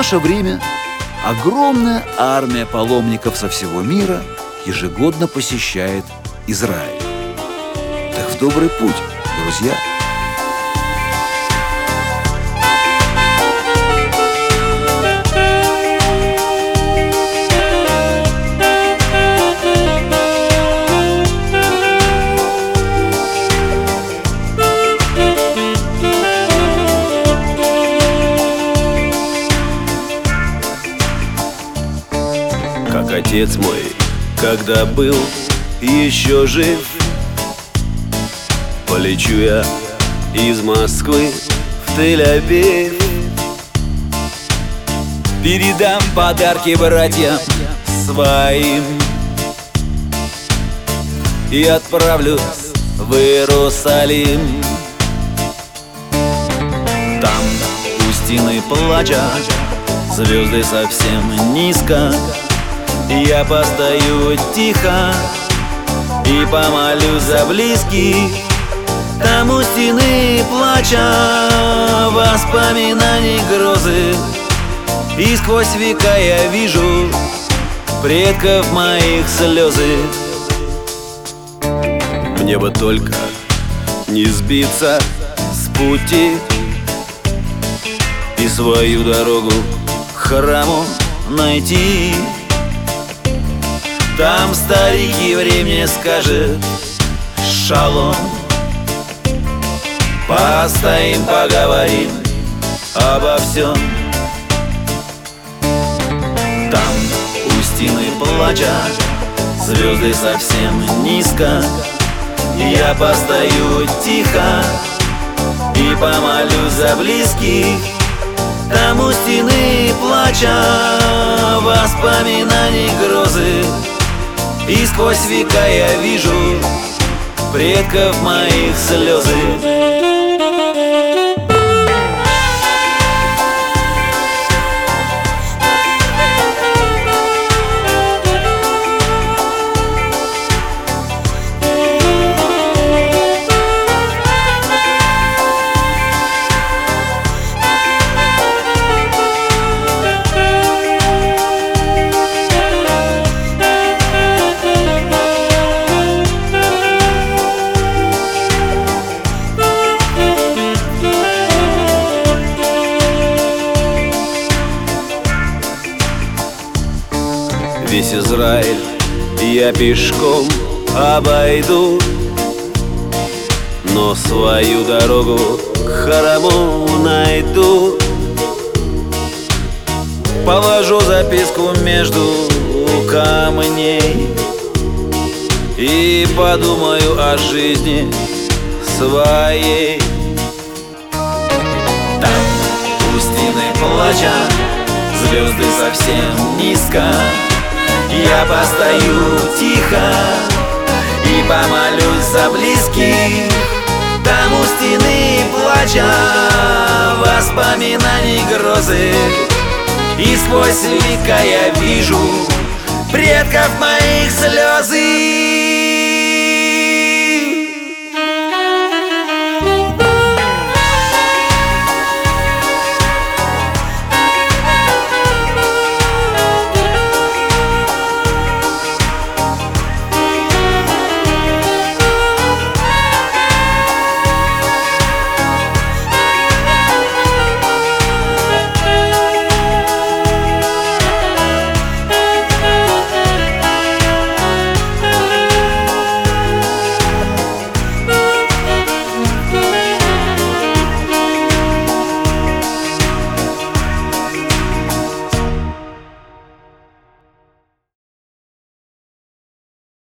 наше время огромная армия паломников со всего мира ежегодно посещает Израиль. Так в добрый путь, друзья! Как отец мой, когда был еще жив, полечу я из Москвы в Тель-Авив. Передам подарки братьям своим и отправлюсь в Иерусалим. Там пустыны плачут, звезды совсем низко. Я постою тихо и помолюсь за близких. Там у стены плача воспоминаний грозы, и сквозь века я вижу предков моих слезы. Мне бы только не сбиться с пути и свою дорогу к храму найти. Там старик еврей мне скажет шалом. Постоим, поговорим обо всем. Там у стены плача звезды совсем низко. Я постою тихо и помолюсь за близких. Там у стены плача воспоминаний грозы, и сквозь века я вижу предков моих слезы. Весь Израиль я пешком обойду, но свою дорогу к храму найду. Положу записку между камней и подумаю о жизни своей. Там пустыны плача, звезды совсем низко. Я постою тихо и помолюсь за близких. Там у стены плача воспоминаний грозы, и сквозь века я вижу предков моих слезы.